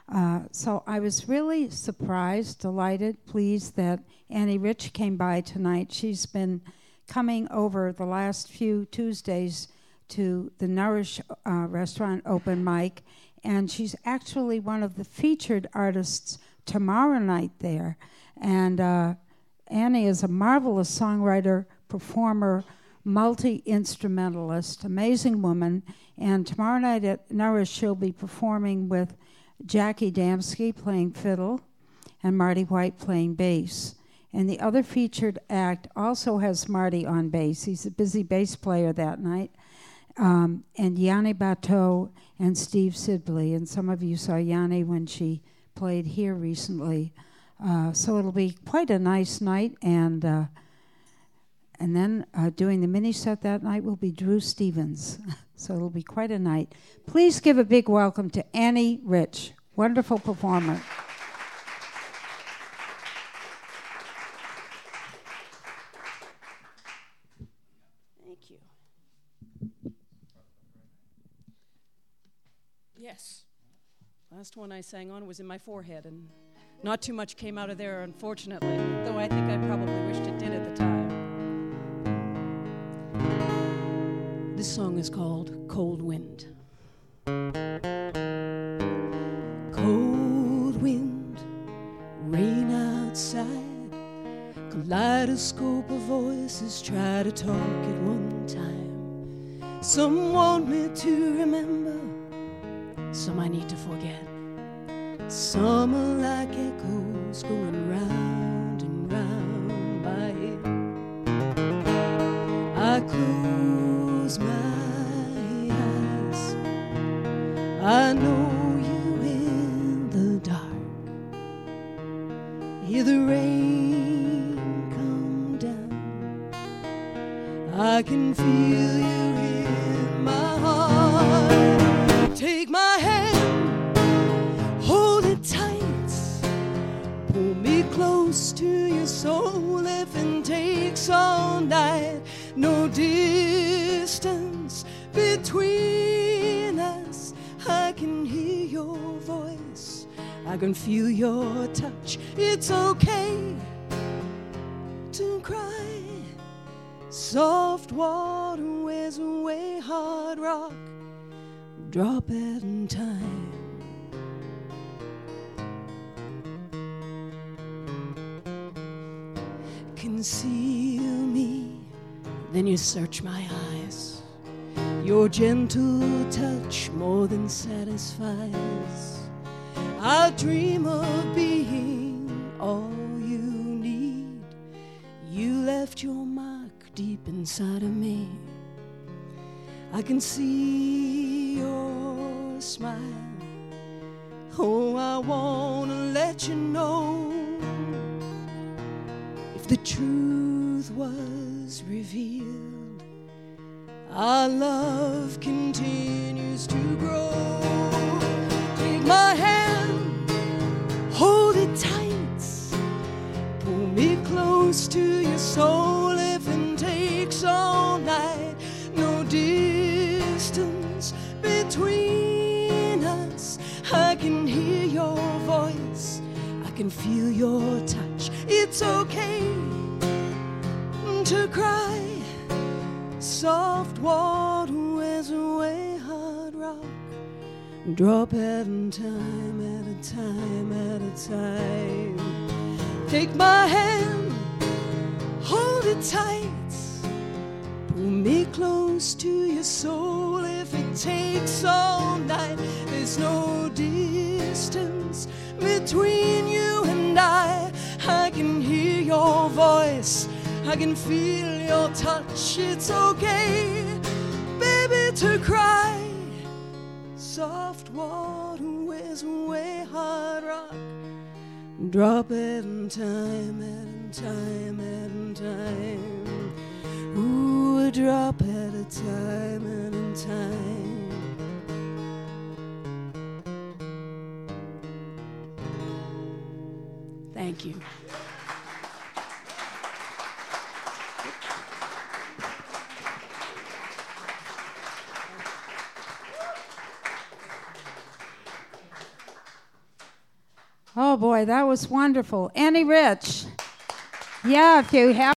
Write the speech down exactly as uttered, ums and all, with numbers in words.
Uh, so I was really surprised, delighted, pleased that Annie Rich came by tonight. She's been coming over the last few Tuesdays to the Nourish uh, restaurant open mic, and she's actually one of the featured artists tomorrow night there. And uh, Annie is a marvelous songwriter, performer, multi-instrumentalist, amazing woman. And tomorrow night at Nourish, she'll be performing with Jackie Damsky playing fiddle and Marty White playing bass. And the other featured act also has Marty on bass. He's a busy bass player that night. Um, and Yanni Bateau and Steve Sidbley. And some of you saw Yanni when she played here recently. Uh, so it'll be quite a nice night. And uh, and then uh, doing the mini set that night will be Drew Stevens. So it'll be quite a night. Please give a big welcome to Annie Rich, wonderful performer. Thank you. Yes. Last one I sang on was in my forehead, and not too much came out of there, unfortunately, though I think I probably wished it did at the time. This song is called Cold Wind. Cold wind, rain outside, kaleidoscope of voices try to talk at one time. Some want me to remember, some I need to forget. Some are like echoes going round and round my head. I close my eyes, I know you in the dark. Hear the rain come down, I can feel you in my heart. Take my hand, hold it tight, pull me close to your soul if it takes all night. No distance between us, I can hear your voice, I can feel your touch. It's okay to cry, soft water wears away hard rock, drop it in time. Conceal me, then you search my eyes. Your gentle touch more than satisfies. I dream of being all you need. You left your mark deep inside of me. I can see your smile. Oh, I wanna let you know, if the truth was revealed, our love continues to grow. Take my hand, hold it tight, pull me close to your soul if it takes all night. No distance between us, I can hear your voice, I can feel your touch. It's okay to cry, soft water wears away hard rock, drop at a time, at a time, at a time. Take my hand, hold it tight, pull me close to your soul if it takes all night. There's no distance between you and I. I can hear your voice, I can feel your touch. It's okay, baby, to cry, soft water wears away hard rock, drop it in time, at a time, at a time. Ooh, a drop at a time, at a time. Thank you. Oh boy, that was wonderful. Annie Rich. Yeah, if you have